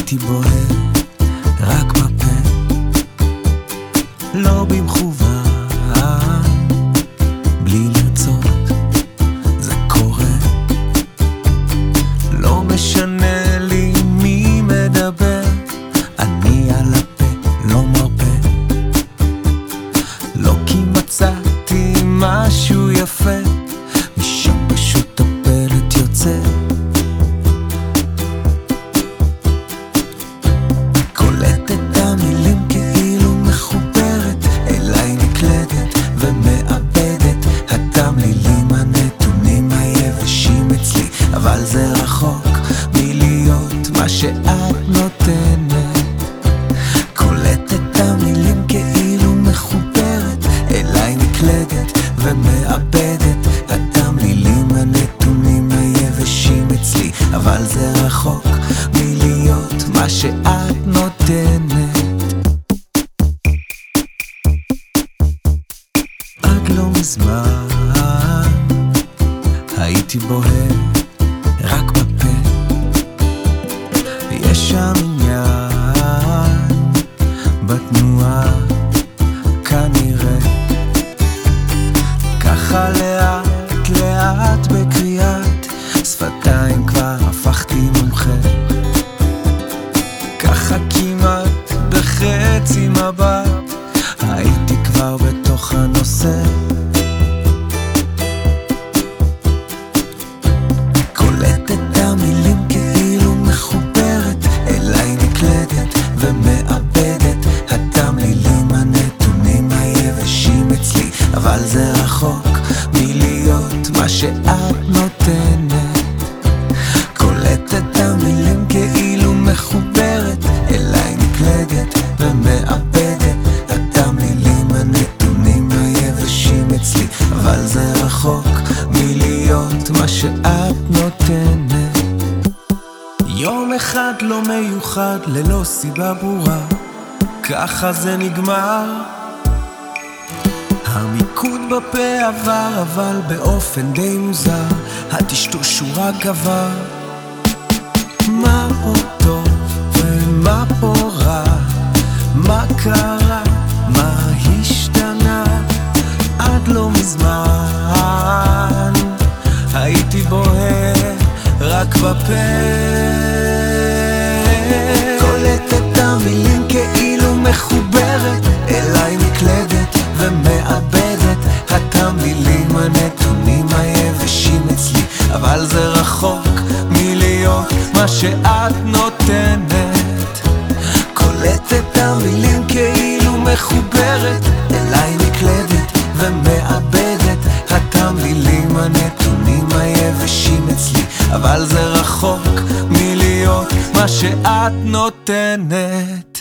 הייתי בוהה רק בפה, לא במכוון, בלי לרצות זה קורה. לא משנה לי מי מדבר, אני על הפה לא מרפה. לא כי מצאתי משהו יפה, משם פשוט הפלט יוצא. קולט את המילים כאילו מחוברת, אליי נקלדת ומאבדת. התמלילים הנתונים היבשים אצלי, אבל זה רחוק מלהיות מה שאת נותנת. קולט את המילים כאילו מחוברת, אליי נקלדת ומאבדת. התמלילים הנתונים היבשים אצלי, אבל זה רחוק מלהיות מה שאת נותנת. עד לא מזמן הייתי בוהה רק בפה, יש שם עניין בתנועה כנראה. ככה לאט לאט בקריאת שפתיים כבר הפכתי מומחה. ככה כמעט בחצי מבט הייתי כבר בתוך הנושא. קולט את המילים כאילו מחוברת, אליי נקלדת ומאבדת. התמלילים הנתונים היבשים אצלי, אבל זה רחוק מלהיות מה שאת נותנת. קולט את המילים כאילו מחוברת, אליי נקלדת ומאבדת. התמלילים הנתונים היבשים אצלי, אבל זה רחוק מלהיות מה שאת נותנת. יום אחד לא מיוחד ללא סיבה ברורה, ככה זה נגמר. המיקוד בפה עבר, אבל באופן די מוזר, הטשטוש הוא רק עבר. מה פה טוב ומה פה רע, מה קרה, מה השתנה? עד לא מזמן הייתי בוהה רק בפה. קולט את המילים כאילו מחוברת, אליי נקלדת ומאבדת. התמלילים הנתונים היבשים אצלי, אבל זה רחוק מלהיות מה שאת נותנת. קולט את המילים כאילו מחוברת, אליי נקלדת ומאבדת. התמלילים הנתונים היבשים אצלי, אבל זה רחוק מלהיות מה שאת נותנת.